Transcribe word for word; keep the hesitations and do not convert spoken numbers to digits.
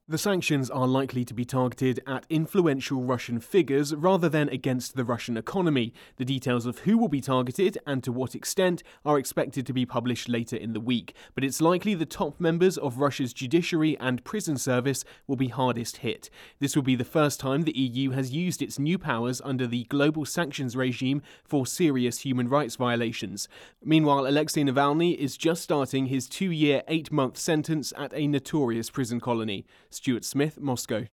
The sanctions are likely to be targeted at influential Russian figures rather than against the Russian economy. The details of who will be targeted and to what extent are expected to be published later in the week, but it's likely the top members of Russia's judiciary and prison service will be hardest hit. This will be the first time the E U has used its new powers under the global sanctions regime for serious human rights violations. Meanwhile, Alexei Navalny is just starting his two-year, eight-month sentence at a notorious prison colony. Stuart Smith, Moscow.